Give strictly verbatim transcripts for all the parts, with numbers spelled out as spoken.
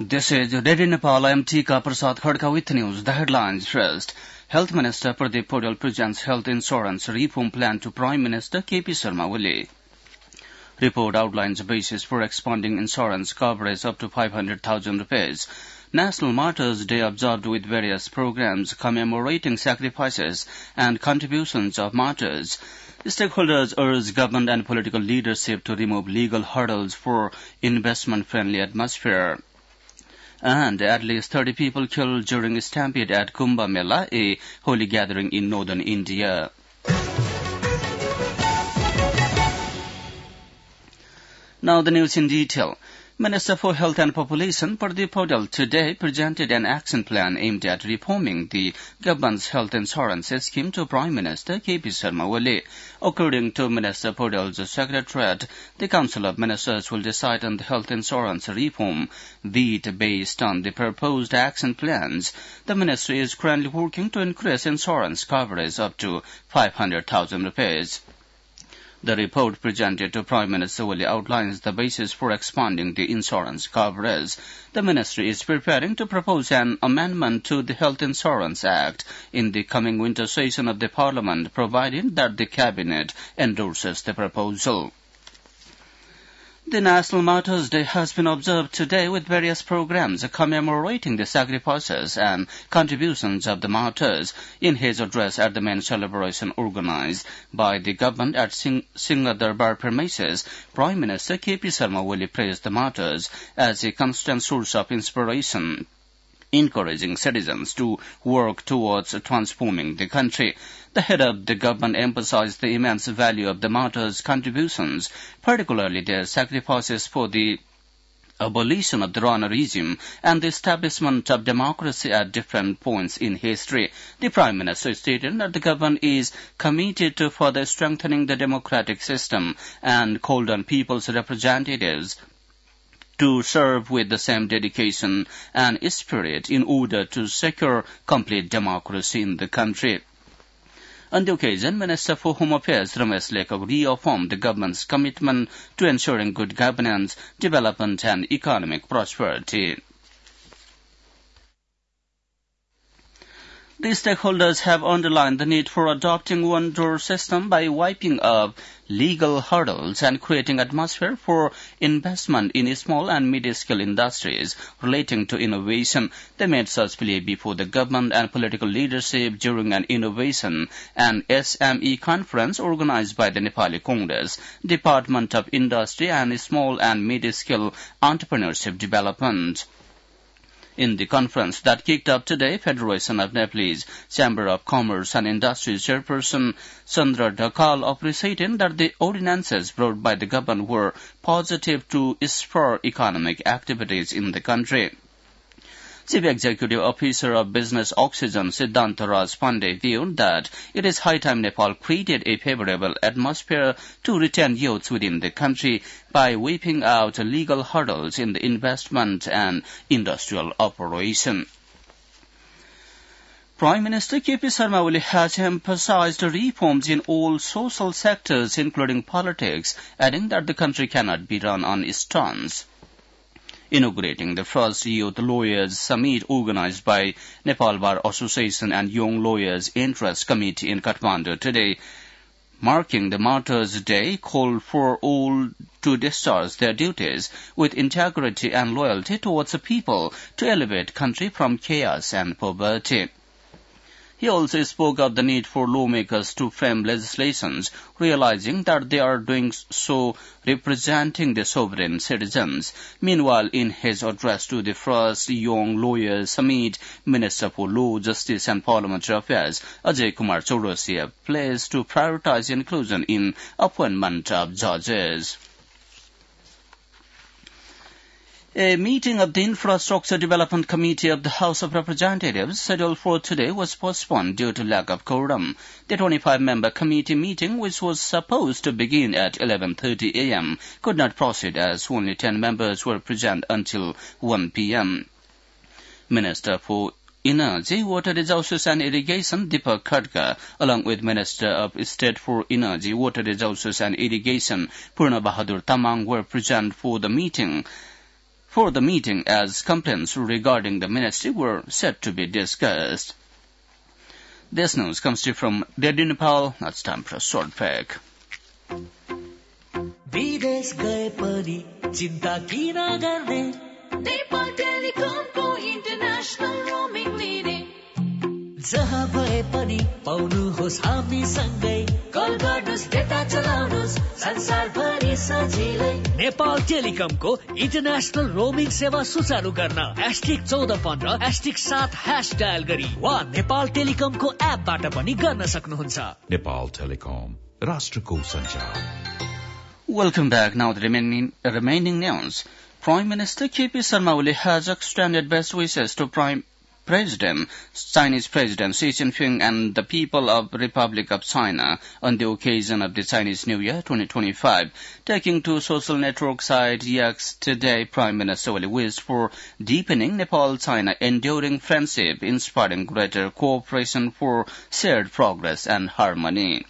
This is Radio Nepal. I am Tika Prasad Khadka with news. The headlines first. Health Minister Pradeep Paudel presents health insurance reform plan to Prime Minister K P Sharma Oli. Report outlines basis for expanding insurance coverage up to five hundred thousand rupees. National Martyrs' Day observed with various programs commemorating sacrifices and contributions of martyrs. Stakeholders urge government and political leadership to remove legal hurdles for investment-friendly atmosphere. And at least thirty people killed during a stampede at Kumbh Mela, a holy gathering in northern India. Now the news in detail. Minister for Health and Population Pradeep Paudel today presented an action plan aimed at reforming the government's health insurance scheme to Prime Minister K P Sharma Oli. According to Minister Paudel's secretariat, the Council of Ministers will decide on the health insurance reform, be it based on the proposed action plans. The ministry is currently working to increase insurance coverage up to five hundred thousand rupees. The report presented to Prime Minister Oli outlines the basis for expanding the insurance coverage. The ministry is preparing to propose an amendment to the Health Insurance Act in the coming winter session of the Parliament, provided that the Cabinet endorses the proposal. The National Martyrs' Day has been observed today with various programs commemorating the sacrifices and contributions of the martyrs. In his address at the main celebration organized by the government at Sing- Singha Darbar premises, Prime Minister K P Sharma Oli praised the martyrs as a constant source of inspiration, encouraging citizens to work towards transforming the country. The head of the government emphasized the immense value of the martyrs' contributions, particularly their sacrifices for the abolition of the Rana regime and the establishment of democracy at different points in history. The Prime Minister stated that the government is committed to further strengthening the democratic system and called on people's representatives to serve with the same dedication and spirit in order to secure complete democracy in the country. On the occasion, Minister for Home Affairs Ramesh Lekak reaffirmed the government's commitment to ensuring good governance, development and economic prosperity. The stakeholders have underlined the need for adopting one-door system by wiping out legal hurdles and creating atmosphere for investment in small and mid-scale industries relating to innovation. They made such plea before the government and political leadership during an innovation and S M E conference organized by the Nepali Congress, Department of Industry and Small and Mid-Scale Entrepreneurship Development. In the conference that kicked off today, Federation of Nepalese Chamber of Commerce and Industry Chairperson Chandra Dhakal appreciated that the ordinances brought by the government were positive to spur economic activities in the country. Chief Executive Officer of Business Oxygen, Siddhanta Raj Pandey, viewed that it is high time Nepal created a favorable atmosphere to retain youths within the country by wiping out legal hurdles in the investment and industrial operation. Prime Minister K P Sharma Oli has emphasized reforms in all social sectors, including politics, adding that the country cannot be run on stunts. Inaugurating the first Youth Lawyers Summit organized by Nepal Bar Association and Young Lawyers Interest Committee in Kathmandu today, marking the Martyrs' Day, called for all to discharge their duties with integrity and loyalty towards the people to elevate country from chaos and poverty. He also spoke of the need for lawmakers to frame legislations, realizing that they are doing so representing the sovereign citizens. Meanwhile, in his address to the first Young Lawyers Summit, Minister for Law, Justice and Parliamentary Affairs, Ajay Kumar Chaurasia, pledged to prioritize inclusion in appointment of judges. A meeting of the Infrastructure Development Committee of the House of Representatives scheduled for today was postponed due to lack of quorum. The twenty-five member committee meeting, which was supposed to begin at eleven thirty a m, could not proceed as only ten members were present until one p m Minister for Energy, Water Resources and Irrigation Deepak Khadka, along with Minister of State for Energy, Water Resources and Irrigation Purna Bahadur Tamang, were present for the meeting. for the meeting as complaints regarding the ministry were set to be discussed. This news comes to you from Radio Nepal. It's time for a short break. विदेश गए पनि चिन्ता किन गर्ने Nepal टेलिकमको international roaming लिने जहाँ भए पनि पाउनुहोस् हामी सँगै कल गर्नुहोस् डेटा चलाउनुहोस् संसारभरि सजिलै नेपाल टेलिकमको इन्टरनेशनल रोमिङ सेवा सुचारू गर्न एस्ट्रिक चौध पन्ध्र एस्ट्रिक सात ह्यास डायल गरी वा नेपाल टेलिकमको एपबाट पनि गर्न सक्नुहुन्छ. नेपाल टेलिकम राष्ट्रको सञ्चार. Welcome back. Now the remaining, uh, remaining news. Prime Minister K P Sharma Oli has extended best wishes to Prime President, Chinese President Xi Jinping and the people of Republic of China on the occasion of the Chinese New Year twenty twenty-five. Taking to social network site X today, Prime Minister Oli wished for deepening Nepal-China enduring friendship, inspiring greater cooperation for shared progress and harmony.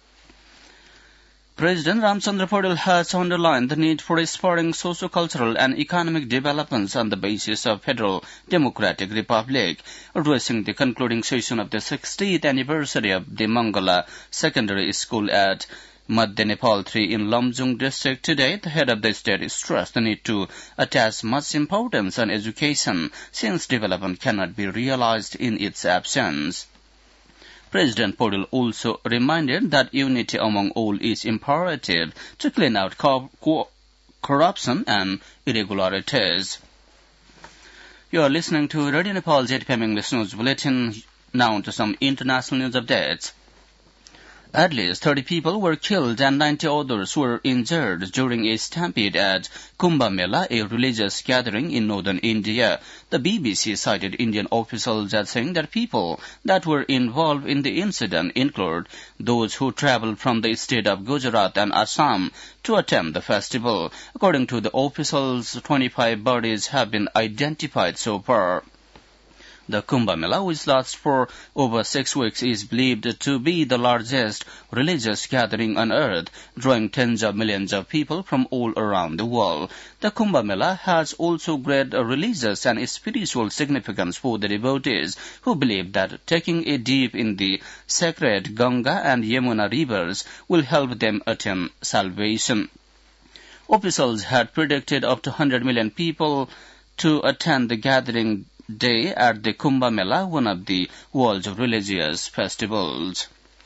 President Ramchandra Paudel has underlined the need for spurring socio-cultural and economic developments on the basis of Federal Democratic Republic. Addressing the concluding session of the sixtieth anniversary of the Mangala Secondary School at Madhya Nepal three in Lamjung district today, the head of the state stressed the need to attach much importance on education, since development cannot be realized in its absence. President Paudel also reminded that unity among all is imperative to clean out co- co- corruption and irregularities. You are listening to Radio Nepal J T P M English News Bulletin. Now to some international news updates. At least thirty people were killed and ninety others were injured during a stampede at Kumbh Mela, a religious gathering in northern India. The B B C cited Indian officials as saying that people that were involved in the incident include those who travelled from the state of Gujarat and Assam to attend the festival. According to the officials, twenty-five bodies have been identified so far. The Kumbh Mela, which lasts for over six weeks, is believed to be the largest religious gathering on earth, drawing tens of millions of people from all around the world. The Kumbh Mela has also great religious and spiritual significance for the devotees who believe that taking a dip in the sacred Ganga and Yamuna rivers will help them attain salvation. Officials had predicted up to one hundred million people to attend the gathering day at the Kumbh Mela, one of the world's religious festivals.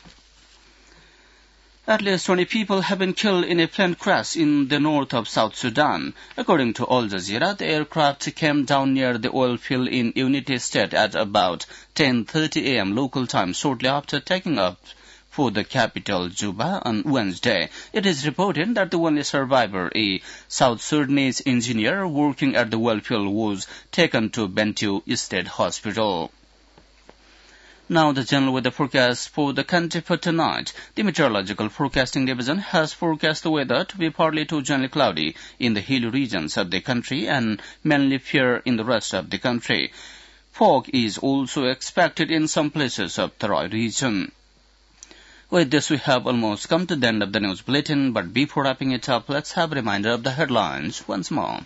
At least twenty people have been killed in a plane crash in the north of South Sudan. According to Al Jazeera, the aircraft came down near the oil field in Unity State at about ten thirty a m local time, shortly after taking off for the capital, Juba, on Wednesday. It is reported that the only survivor, a South Sudanese engineer working at the well field, was taken to Bentiu State Hospital. Now the general weather forecast for the country for tonight. The Meteorological Forecasting Division has forecast the weather to be partly to generally cloudy in the hilly regions of the country and mainly fair in the rest of the country. Fog is also expected in some places of the Terai region. With this, we have almost come to the end of the news bulletin, but before wrapping it up, let's have a reminder of the headlines once more.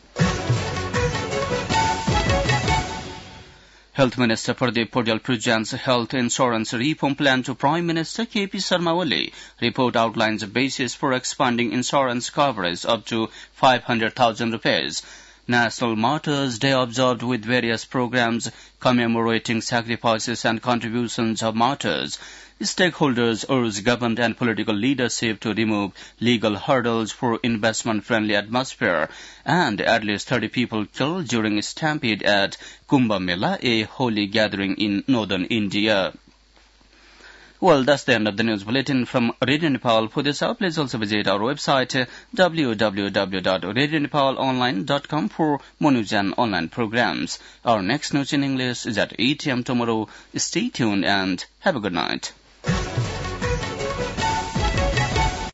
Health Minister Pradeep Paudel presents a health insurance reform plan to Prime Minister K P Sharma Oli. Report outlines a basis for expanding insurance coverage up to five hundred thousand rupees. National Martyrs' Day observed with various programs commemorating sacrifices and contributions of martyrs. Stakeholders urge government and political leadership to remove legal hurdles for investment-friendly atmosphere. And at least thirty people killed during a stampede at Kumbh Mela, a holy gathering in northern India. Well, that's the end of the news bulletin from Radio Nepal. For this hour, please also visit our website w w w dot radio nepal online dot com for more news and online programs. Our next news in English is at eight a m tomorrow. Stay tuned and have a good night.